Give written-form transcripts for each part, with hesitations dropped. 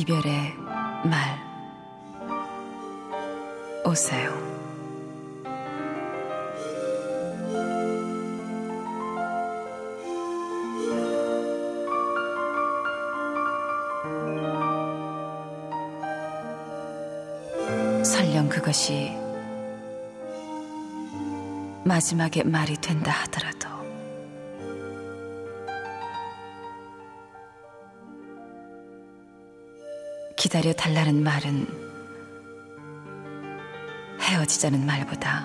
이별의 말. 오세요. 설령 그것이 마지막의 말이 된다 하더라도 기다려 달라는 말은 헤어지자는 말보다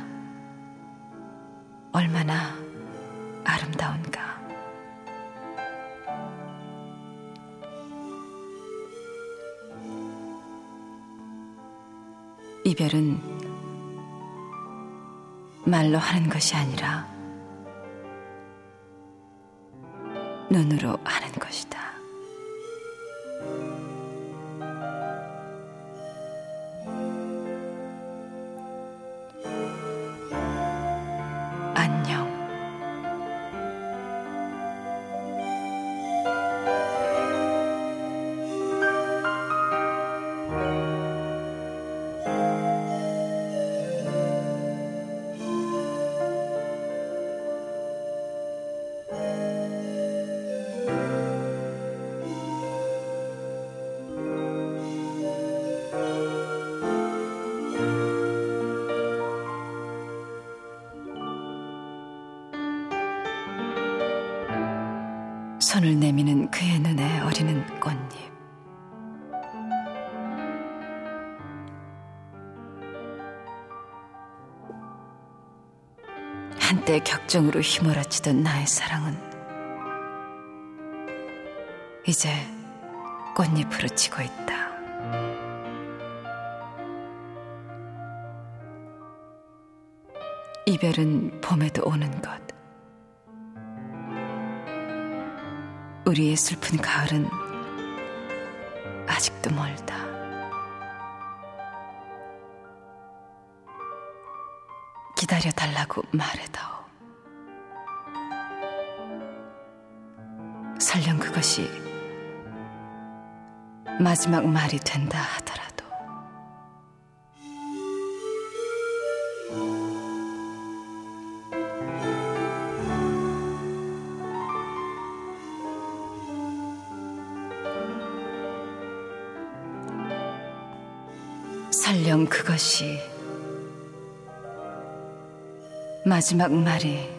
얼마나 아름다운가. 이별은 말로 하는 것이 아니라 눈으로 하는 것이다. 안녕. 손을 내미는 그의 눈에 어리는 꽃잎. 한때 격정으로 휘몰아치던 나의 사랑은 이제 꽃잎으로 지고 있다. 이별은 봄에도 오는 것. 우리의 슬픈 가을은 아직도 멀다. 기다려 달라고 말해다오. 설령 그것이 마지막 말이 된다 하더라도. 설령 그것이 마지막 말이